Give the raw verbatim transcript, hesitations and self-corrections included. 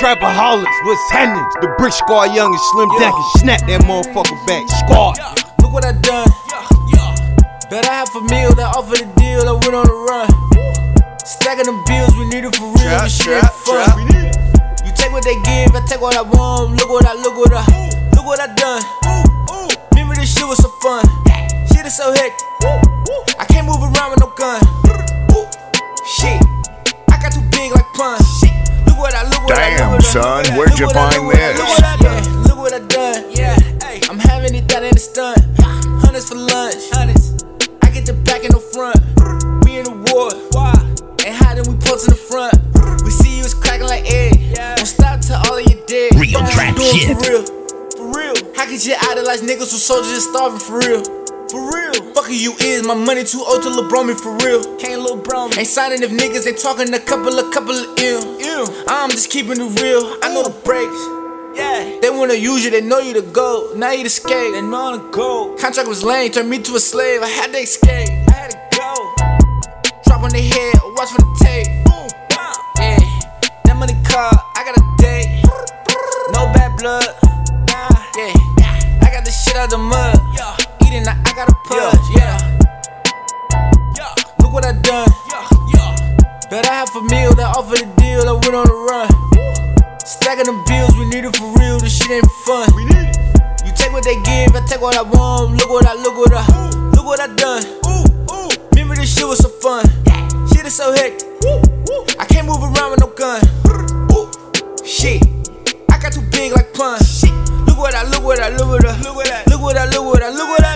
trapaholics, what's happening? The brick squad, young and slim yeah. Down can snap that motherfucker back. Squad. Yeah. Look what I done. Yeah. Yeah. Bet I have a meal that offered a deal. I went on the run. Stacking them bills, we need it for real. Trap, this shit trap, fun. trap. You take what they give, I take what I want. Look what I, look what I, look what I done. Remember this shit was so fun. Shit is so hectic. I can't move around with no gun. Shit, I got too big like pun. Look what I, look what I, Damn, look what son, I, where'd you find this? Look what I done. Look what I done. Yeah, I'm having it down in the stunt. Hundreds for lunch. I get the back and the front. We in the war. Ain't hiding, we post in the front. We see you, it's cracking like egg. Don't stop till all of you dead. Real trap shit. For real, for real. How could you idolize niggas who soldiers just starving for real? For real. Fuck you is, my money too old to LeBron me for real. Can't LeBron me. Ain't signing if niggas ain't talking a couple of couple of ill. I'm just keeping it real. I know the breaks. Yeah. They wanna use you, they know you the GOAT. Now you the skate. They know I'm the GOAT. Contract was lame, turned me to a slave. I had to escape. I had to go. Drop on the head, watch for the tape. Yeah, that money car, I got a date. No bad blood. Yeah, I got this shit out the mud. Eating, I, I got a pudge. Yeah. Look what I done. Bet I have a meal that offered a deal. I went on the run. Stacking them bills, we need it for real. This shit ain't fun. You take what they give, I take what I want. Look what I, look what I, look what I done. Remember this shit was so fun. Shit is so hectic. I can't move around with no gun. Shit, I got too big like pun. Look what I, look what I, look what I, look what I, look what I, look what I, look what I.